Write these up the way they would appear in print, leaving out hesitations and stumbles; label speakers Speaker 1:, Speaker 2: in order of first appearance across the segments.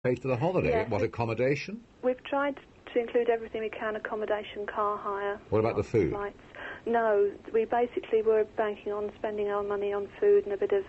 Speaker 1: pay for the holiday.
Speaker 2: Yes,
Speaker 1: What, accommodation?
Speaker 2: We've tried to include everything we can, accommodation, car hire.
Speaker 1: What about the food?
Speaker 2: Flights. No, we basically were banking on spending our money on food and a bit of,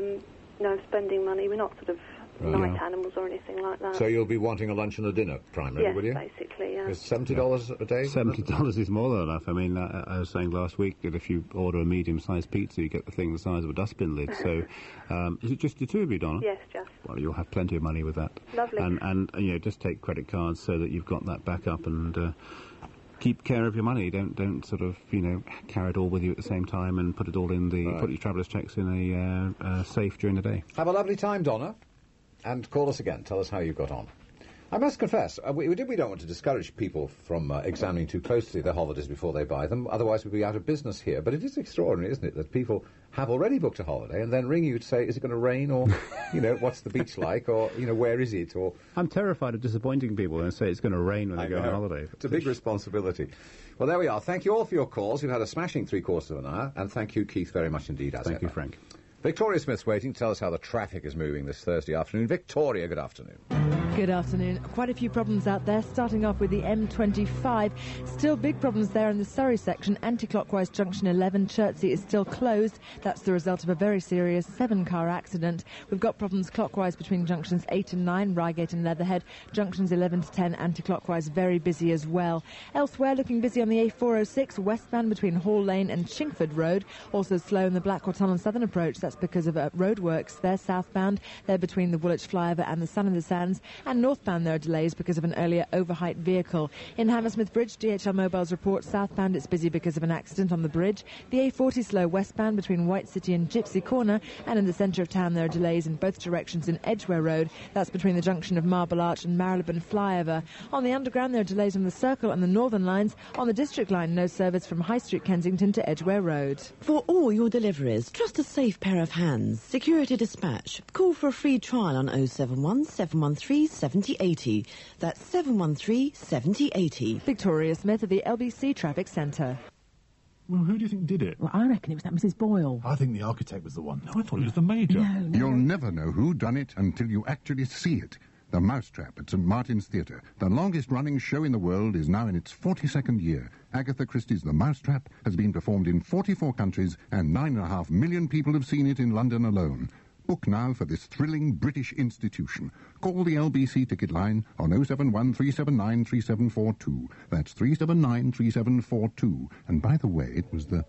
Speaker 2: spending money. We're not sort of night animals or anything like that.
Speaker 1: So you'll be wanting a lunch and a dinner, primarily, will you?
Speaker 2: Yes, basically, yeah.
Speaker 1: It's $70 a day?
Speaker 3: $70 is more than enough. I mean, I was saying last week that if you order a medium-sized pizza, you get the thing the size of a dustbin lid. So, is it just the two of you, Donna?
Speaker 2: Yes, just.
Speaker 3: Well, you'll have plenty of money with that.
Speaker 2: Lovely.
Speaker 3: And just take credit cards so that you've got that backup and keep care of your money. Don't sort of, carry it all with you at the same time and put it all in put your traveller's checks in a safe during the day.
Speaker 1: Have a lovely time, Donna. And call us again. Tell us how you got on. I must confess, we don't want to discourage people from examining too closely their holidays before they buy them. Otherwise, we'd be out of business here. But it is extraordinary, isn't it, that people have already booked a holiday and then ring you to say, is it going to rain? Or, what's the beach like? Or, where is it? Or
Speaker 3: I'm terrified of disappointing people and say it's going to rain when they go on holiday.
Speaker 1: It's a big responsibility. Well, there we are. Thank you all for your calls. We've had a smashing 3/4 of an hour. And thank you, Keith, very much indeed.
Speaker 3: Thank you, Frank.
Speaker 1: Victoria Smith's waiting to tell us how the traffic is moving this Thursday afternoon. Victoria, good afternoon.
Speaker 4: Good afternoon. Quite a few problems out there, starting off with the M25. Still big problems there in the Surrey section. Anti-clockwise junction 11, Chertsey is still closed. That's the result of a very serious 7-car accident. We've got problems clockwise between junctions 8 and 9, Reigate and Leatherhead. Junctions 11 to 10, anti-clockwise, very busy as well. Elsewhere, looking busy on the A406, westbound between Hall Lane and Chingford Road. Also slow in the Blackwell Tunnel Southern approach. That's because of roadworks. They're southbound. They're between the Woolwich Flyover and the Sun in the Sands. And northbound there are delays because of an earlier overheight vehicle. In Hammersmith Bridge, DHL Mobiles report southbound it's busy because of an accident on the bridge. The A40 slow westbound between White City and Gypsy Corner, and in the centre of town there are delays in both directions in Edgware Road. That's between the junction of Marble Arch and Marylebone Flyover. On the underground there are delays on the Circle and the Northern lines. On the District line, no service from High Street Kensington to Edgware Road.
Speaker 5: For all your deliveries, trust a safe pair of hands. Security Dispatch. Call for a free trial on 071 713 7080. That's 713 7080.
Speaker 4: Victoria Smith at the LBC Traffic Centre.
Speaker 6: Well, who do you think did it?
Speaker 7: Well, I reckon it was that Mrs. Boyle.
Speaker 6: I think the architect was the one. No, I thought it was the Major.
Speaker 7: No.
Speaker 8: You'll never know who done it until you actually see it. The Mousetrap at St. Martin's Theatre. The longest-running show in the world is now in its 42nd year. Agatha Christie's The Mousetrap has been performed in 44 countries, and 9.5 million people have seen it in London alone. Book now for this thrilling British institution. Call the LBC ticket line on 071 379 3742. That's 379 3742. And by the way, it was the...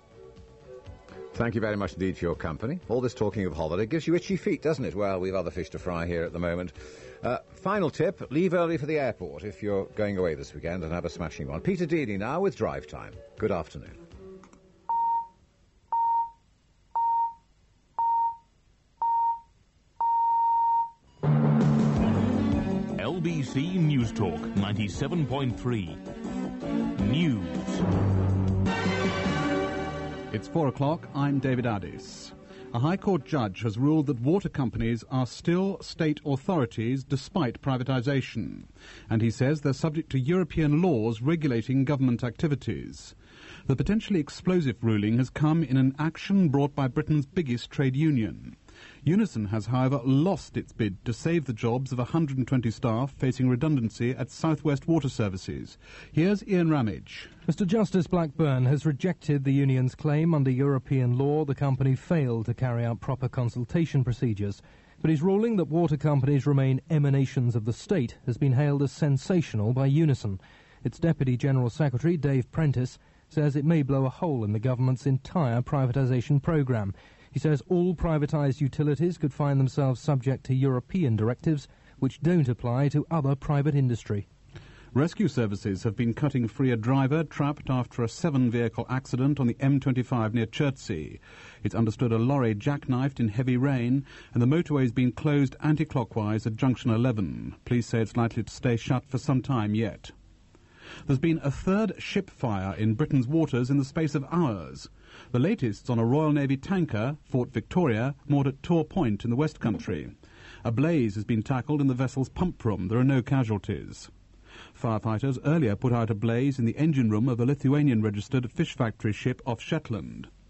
Speaker 1: Thank you very much indeed for your company. All this talking of holiday gives you itchy feet, doesn't it? Well, we've other fish to fry here at the moment. Final tip, leave early for the airport if you're going away this weekend and have a smashing one. Peter Deedy now with Drive Time. Good afternoon.
Speaker 9: LBC News Talk 97.3. News.
Speaker 10: It's 4 o'clock. I'm David Addis. A High Court judge has ruled that water companies are still state authorities despite privatisation. And he says they're subject to European laws regulating government activities. The potentially explosive ruling has come in an action brought by Britain's biggest trade union. Unison has, however, lost its bid to save the jobs of 120 staff facing redundancy at South West Water Services. Here's Ian Ramage.
Speaker 11: Mr. Justice Blackburn has rejected the union's claim under European law the company failed to carry out proper consultation procedures. But his ruling that water companies remain emanations of the state has been hailed as sensational by Unison. Its Deputy General Secretary, Dave Prentice, says it may blow a hole in the government's entire privatisation programme. He says all privatised utilities could find themselves subject to European directives which don't apply to other private industry.
Speaker 10: Rescue services have been cutting free a driver trapped after a 7-vehicle accident on the M25 near Chertsey. It's understood a lorry jackknifed in heavy rain, and the motorway has been closed anti-clockwise at junction 11. Police say it's likely to stay shut for some time yet. There's been a third ship fire in Britain's waters in the space of hours. The latest's on a Royal Navy tanker, Fort Victoria, moored at Tor Point in the West Country. A blaze has been tackled in the vessel's pump room. There are no casualties. Firefighters earlier put out a blaze in the engine room of a Lithuanian-registered fish factory ship off Shetland.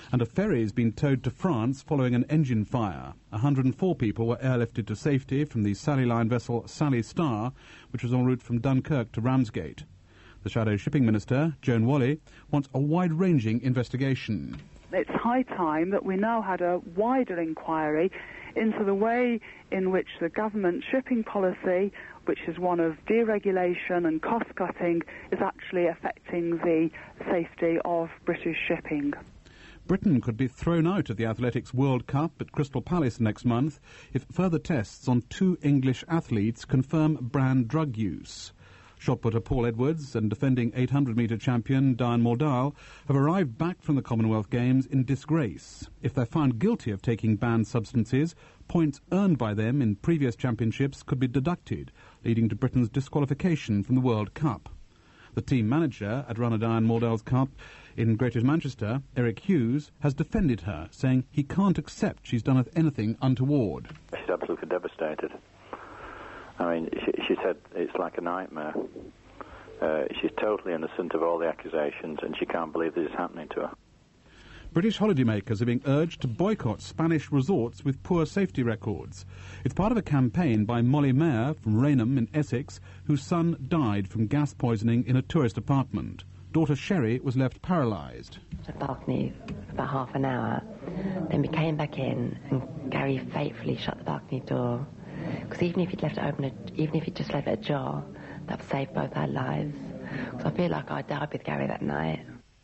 Speaker 10: and a ferry has been towed to France following an engine fire. 104 people were airlifted to safety from the Sally Line vessel Sally Star, which was en route from Dunkirk to Ramsgate. The Shadow Shipping Minister, Joan Whalley, wants a wide-ranging investigation.
Speaker 7: It's high time that we now had a wider inquiry into the way in which the government shipping policy, which is one of deregulation and cost-cutting, is actually affecting the safety of British shipping.
Speaker 10: Britain could be thrown out of the Athletics World Cup at Crystal Palace next month if further tests on 2 English athletes confirm brand drug use. Shot-putter Paul Edwards and defending 800-metre champion Diane Muldahl have arrived back from the Commonwealth Games in disgrace. If they're found guilty of taking banned substances, points earned by them in previous championships could be deducted, leading to Britain's disqualification from the World Cup. The team manager at runner Diane Muldahl's Cup in Greater Manchester, Eric Hughes, has defended her, saying he can't accept she's done anything untoward.
Speaker 12: She's absolutely devastated. I mean, she said it's like a nightmare. She's totally innocent of all the accusations, and she can't believe this is happening to her.
Speaker 10: British holidaymakers are being urged to boycott Spanish resorts with poor safety records. It's part of a campaign by Molly Mayer from Rainham in Essex, whose son died from gas poisoning in a tourist apartment. Daughter Sherry was left paralysed.
Speaker 13: The balcony for about half an hour. Then we came back in, and Gary faithfully shut the balcony door. Because even if he'd left it open, even if he'd just left it ajar, that would save both our lives. Because I feel like I died with Gary that night.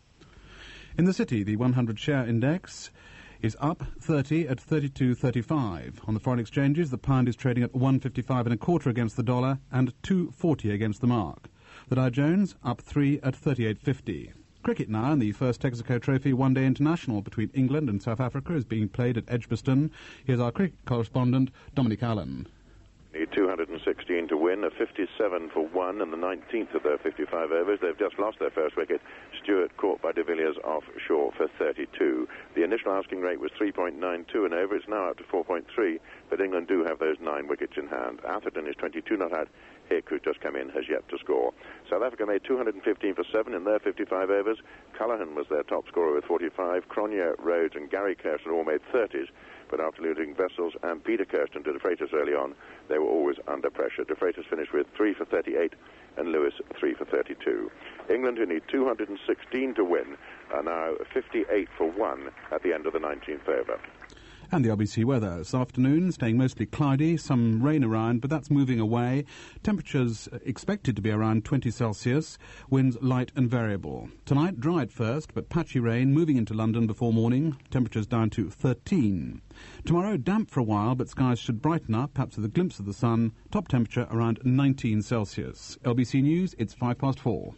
Speaker 10: In the city, the 100 share index is up 30 at 32.35. On the foreign exchanges, the pound is trading at 155.25 against the dollar and 2.40 against the mark. The Dow Jones up 3 at 38.50. Cricket now, and the first Texaco Trophy one-day international between England and South Africa is being played at Edgbaston. Here's our cricket correspondent, Dominic Allen.
Speaker 14: Need 216 to win, a 57 for 1 and the 19th of their 55 overs. They've just lost their first wicket. Stewart caught by de Villiers offshore for 32. The initial asking rate was 3.92 an over. It's now up to 4.3, but England do have those 9 wickets in hand. Atherton is 22 not out. Hick, who's just come in, has yet to score. South Africa made 215 for 7 in their 55 overs. Callaghan was their top scorer with 45. Cronje, Rhodes and Gary Kirsten all made 30s. But after losing Vessels and Peter Kirsten to De Freitas early on, they were always under pressure. De Freitas finished with 3 for 38 and Lewis 3 for 32. England, who need 216 to win, are now 58 for 1 at the end of the 19th over.
Speaker 10: And the LBC weather this afternoon, staying mostly cloudy, some rain around, but that's moving away. Temperatures expected to be around 20 Celsius, winds light and variable. Tonight, dry at first, but patchy rain moving into London before morning, temperatures down to 13. Tomorrow, damp for a while, but skies should brighten up, perhaps with a glimpse of the sun, top temperature around 19 Celsius. LBC News, it's 4:05.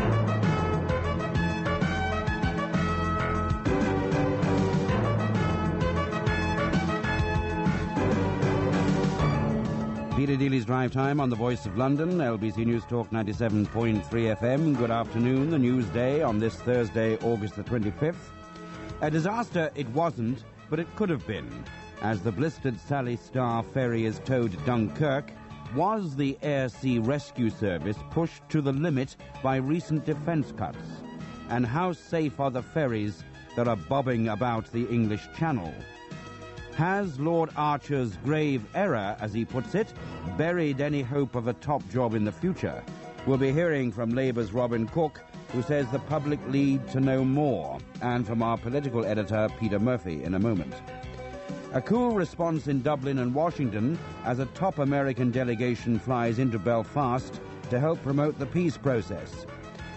Speaker 15: Peter Dealey's Drive Time on the Voice of London, LBC News Talk 97.3 FM. Good afternoon, the news day on this Thursday, August the 25th. A disaster it wasn't, but it could have been. As the blistered Sally Star ferry is towed to Dunkirk, was the Air Sea Rescue Service pushed to the limit by recent defence cuts? And how safe are the ferries that are bobbing about the English Channel? Has Lord Archer's grave error, as he puts it, buried any hope of a top job in the future? We'll be hearing from Labour's Robin Cook, who says the public need to know more, and from our political editor, Peter Murphy, in a moment. A cool response in Dublin and Washington as a top American delegation flies into Belfast to help promote the peace process.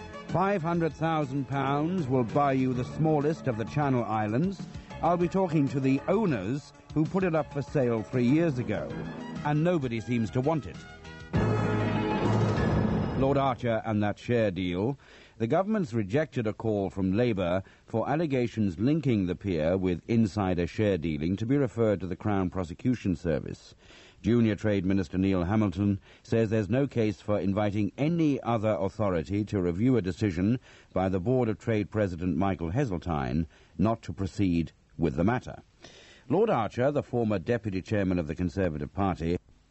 Speaker 15: £500,000 will buy you the smallest of the Channel Islands. I'll be talking to the owners who put it up for sale 3 years ago, and nobody seems to want it. Lord Archer and that share deal. The government's rejected a call from Labour for allegations linking the peer with insider share dealing to be referred to the Crown Prosecution Service. Junior Trade Minister Neil Hamilton says there's no case for inviting any other authority to review a decision by the Board of Trade President Michael Heseltine not to proceed with the matter. Lord Archer, the former deputy chairman of the Conservative Party,